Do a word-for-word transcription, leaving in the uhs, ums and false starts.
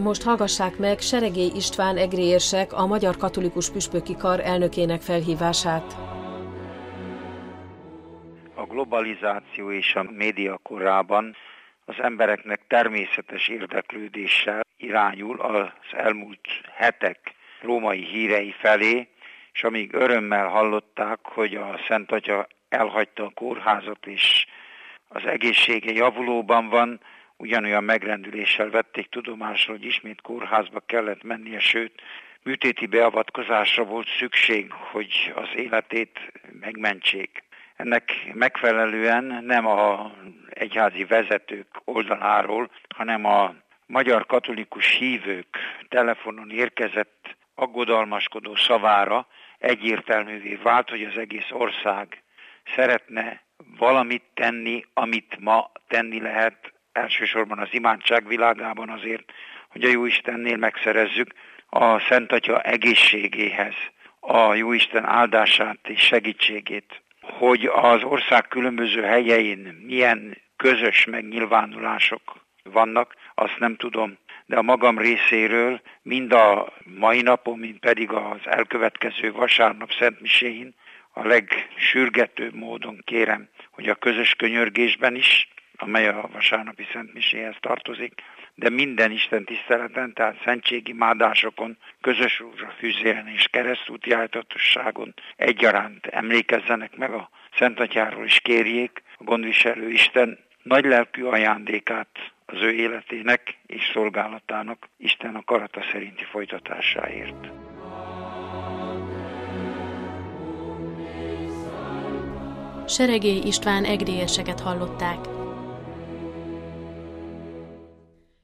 most hallgassák meg Seregély István egréérsek a Magyar Katolikus Püspöki Kar elnökének felhívását. A globalizáció és a média korában az embereknek természetes érdeklődéssel irányul az elmúlt hetek római hírei felé, és amíg örömmel hallották, hogy a Szent Atya elhagyta a kórházat és az egészsége javulóban van, ugyanolyan megrendüléssel vették tudomásra, hogy ismét kórházba kellett mennie, sőt, műtéti beavatkozásra volt szükség, hogy az életét megmentsék. Ennek megfelelően nem a egyházi vezetők oldaláról, hanem a magyar katolikus hívők telefonon érkezett aggodalmaskodó szavára egyértelművé vált, hogy az egész ország szeretne valamit tenni, amit ma tenni lehet, elsősorban az imádság világában azért, hogy a Jóistennél megszerezzük a Szent Atya egészségéhez a Jóisten áldását és segítségét. Hogy az ország különböző helyein milyen közös megnyilvánulások vannak, azt nem tudom. De a magam részéről mind a mai napon, mind pedig az elkövetkező vasárnap szentmiséin a legsürgetőbb módon kérem, hogy a közös könyörgésben is, amely a vasárnapi szentmiséhez tartozik, de minden Isten tiszteleten, tehát szentségimádásokon, közös rózsafűzéren és keresztúti áltatosságon egyaránt emlékezzenek meg a Szent Atyáról, és kérjék a gondviselő Isten nagy lelkű ajándékát az ő életének és szolgálatának Isten akarata szerinti folytatásáért. Seregély István egréérseket hallották.